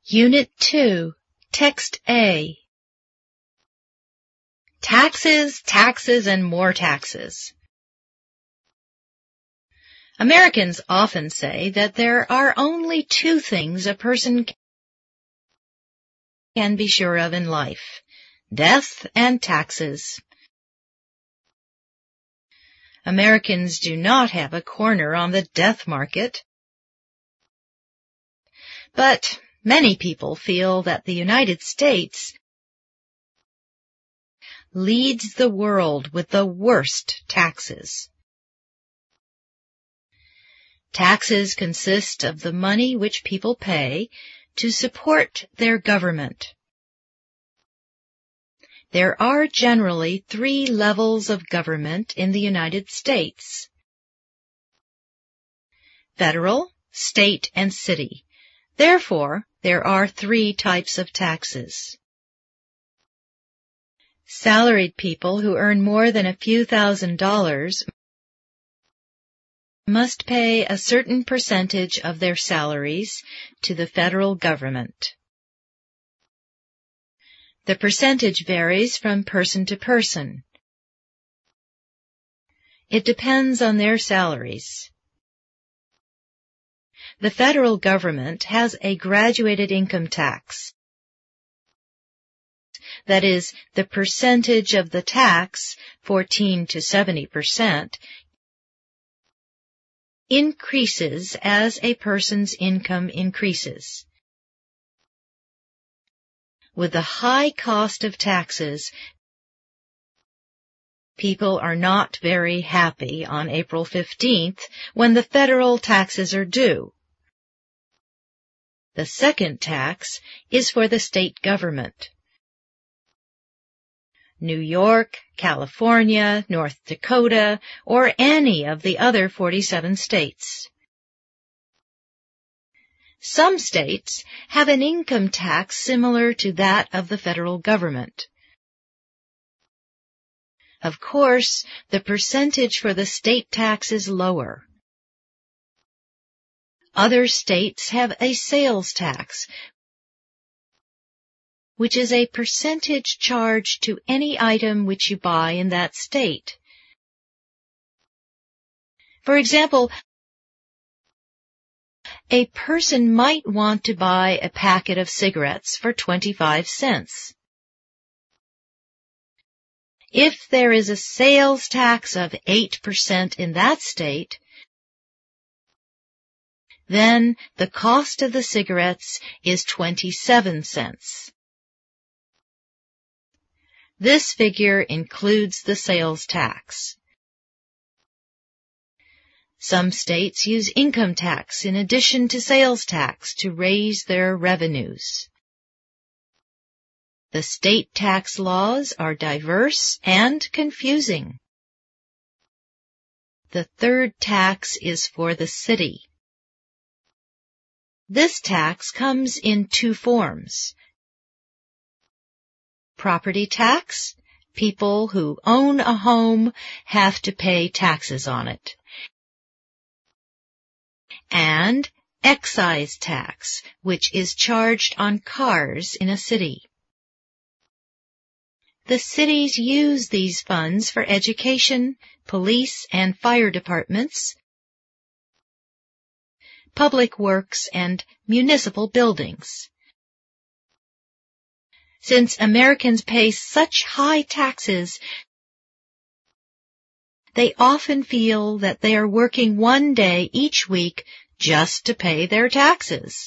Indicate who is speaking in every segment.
Speaker 1: Unit 2, Text A. Taxes, taxes, and more taxes. Americans often say that there are only two things a person can be sure of in life: death and taxes. Americans do not have a corner on the death market, but many people feel that the United States leads the world with the worst taxes. Taxes consist of the money which people pay to support their government. There are generally 3 levels of government in the United States: federal, state, and city. Therefore, there are 3 types of taxes. Salaried people who earn more than a few $1,000s must pay a certain percentage of their salaries to the federal government. The percentage varies from person to person. It depends on their salaries. The federal government has a graduated income tax. That is, the percentage of the tax, 14 to 70%, increases as a person's income increases. With the high cost of taxes, people are not very happy on April 15th when the federal taxes are due. The second tax is for the state government. New York, California, North Dakota, or any of the other 47 states. Some states have an income tax similar to that of the federal government. Of course, the percentage for the state tax is lower. Other states have a sales tax, which is a percentage charged to any item which you buy in that state. For example, a person might want to buy a packet of cigarettes for 25 cents. If there is a sales tax of 8% in that state, then the cost of the cigarettes is 27 cents. This figure includes the sales tax. Some states use income tax in addition to sales tax to raise their revenues. The state tax laws are diverse and confusing. The third tax is for the city. This tax comes in 2 forms. Property tax. People who own a home have to pay taxes on it. And excise tax, which is charged on cars in a city. The cities use these funds for education, police and fire departments, public works, and municipal buildings. Since Americans pay such high taxes, they often feel that they are working one day each week just to pay their taxes.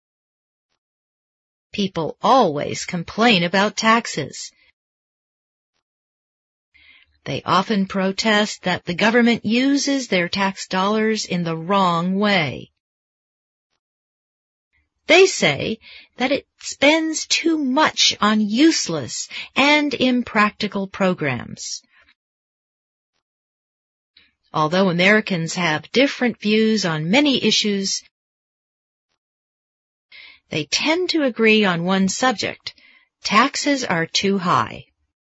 Speaker 1: People always complain about taxes. They often protest that the government uses their tax dollars in the wrong way. They say that it spends too much on useless and impractical programs. Although Americans have different views on many issues, they tend to agree on one subject: taxes are too high.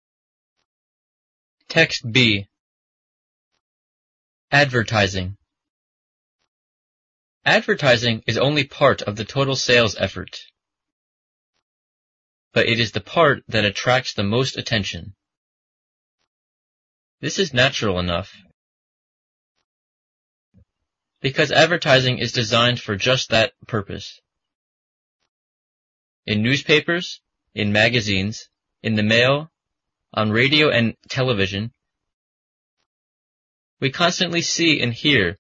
Speaker 2: Text B. Advertising. Advertising is only part of the total sales effort. but it is the part that attracts the most attention. This is natural enough, because advertising is designed for just that purpose. In newspapers, in magazines, in the mail, on radio and television, we constantly see and hear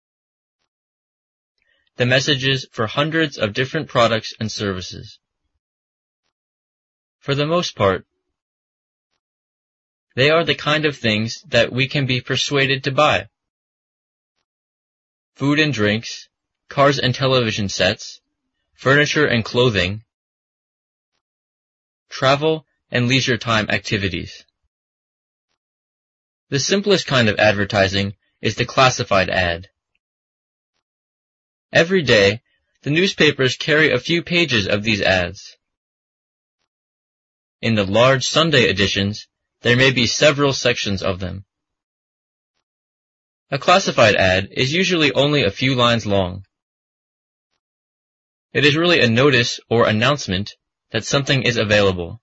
Speaker 2: the messages for hundreds of different products and services. For the most part, they are the kind of things that we can be persuaded to buy. Food and drinks, cars and television sets, furniture and clothing, travel and leisure time activities. The simplest kind of advertising is the classified ad. Every day, the newspapers carry a few pages of these ads. In the large Sunday editions, there may be several sections of them. A classified ad is usually only a few lines long. It is really a notice or announcement that something is available.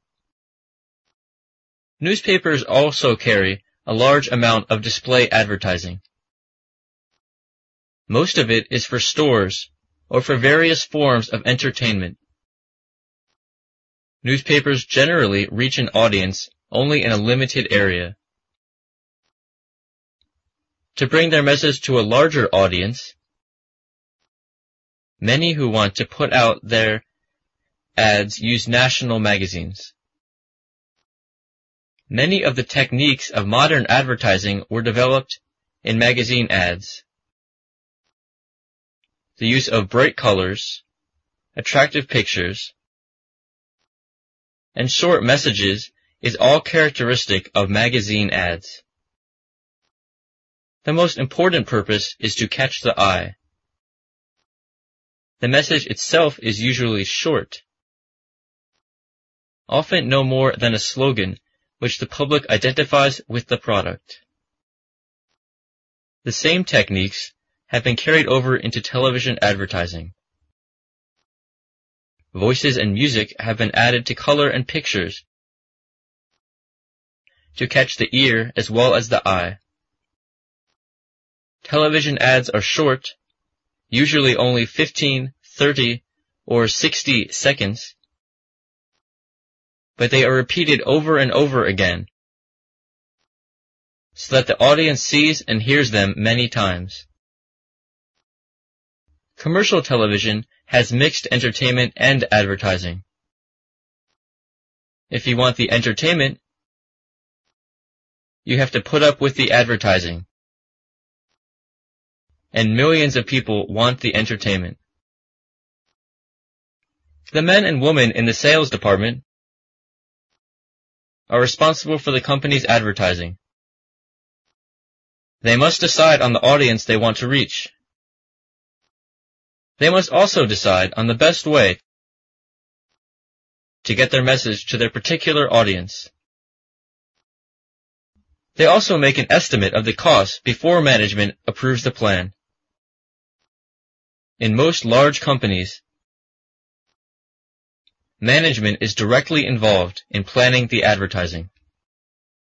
Speaker 2: Newspapers also carry a large amount of display advertising. Most of it is for stores or for various forms of entertainment. Newspapers generally reach an audience only in a limited area. To bring their message to a larger audience, many who want to put out their ads use national magazines. Many of the techniques of modern advertising were developed in magazine ads. The use of bright colors, attractive pictures, and short messages is all characteristic of magazine ads. The most important purpose is to catch the eye. The message itself is usually short, often no more than a slogan which the public identifies with the product. The same techniques have been carried over into television advertising. Voices and music have been added to color and pictures to catch the ear as well as the eye. Television ads are short, usually only 15, 30, or 60 seconds, but they are repeated over and over again, so that the audience sees and hears them many times. Commercial television has mixed entertainment and advertising. If you want the entertainment, you have to put up with the advertising. And millions of people want the entertainment. The men and women in the sales department are responsible for the company's advertising. They must decide on the audience they want to reach. They must also decide on the best way to get their message to their particular audience. They also make an estimate of the cost before management approves the plan. In most large companies, management is directly involved in planning the advertising.